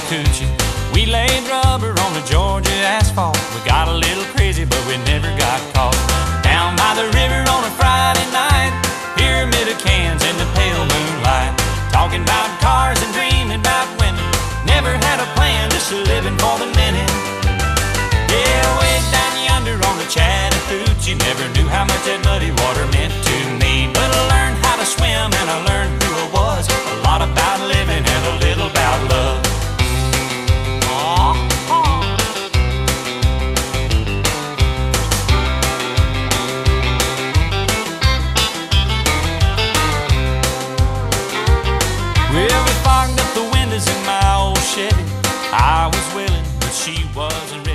Chattahoochee. We laid rubber on the Georgia asphalt. We got a little crazy, but we never got caught. Down by the river on a Friday night, pyramid of cans in the pale moonlight, talking about cars and dreaming about women. Never had a plan, just living for the minute. Yeah, way down yonder on the Chattahoochee, never knew how much that muddy water meant to me. But I learned how to swim and I learned who I was. A lot about living and a little about love. Well, we fogged up the windows in my old Chevy. I was willing, but she wasn't ready.